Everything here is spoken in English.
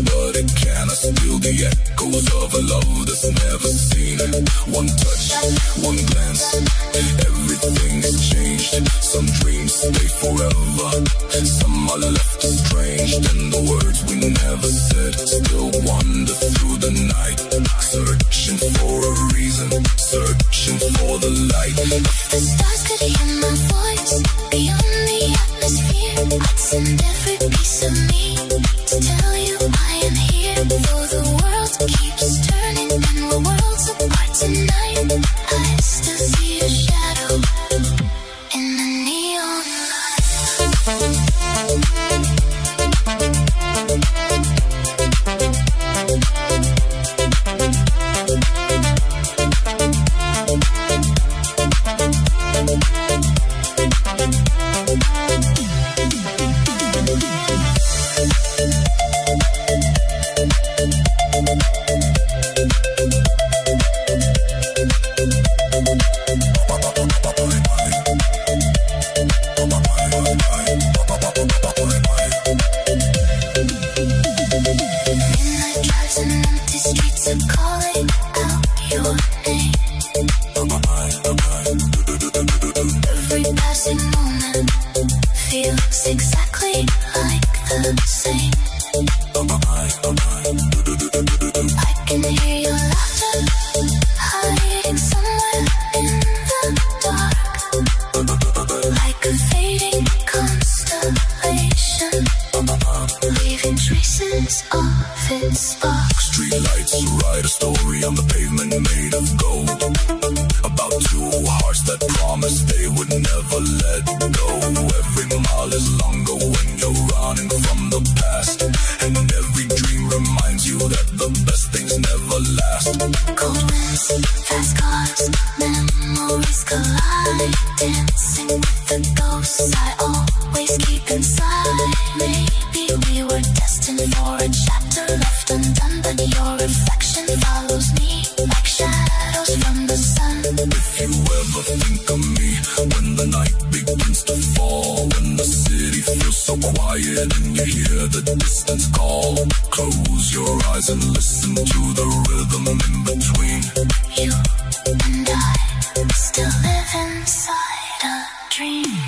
but it cannot steal the echoes of a love that's never seen. One touch, one glance, everything is changed. Some dreams stay forever, some are left estranged, and the words we never said still wander through the night, searching for a reason, searching for the light. If the stars could hear my voice beyond the atmosphere, I'd send every piece of me to tell you I am here. Though the world keeps turning and we're worlds apart tonight, I still see a shadow in the neon light. Close your eyes and listen to the rhythm in between. You and I still live inside a dream.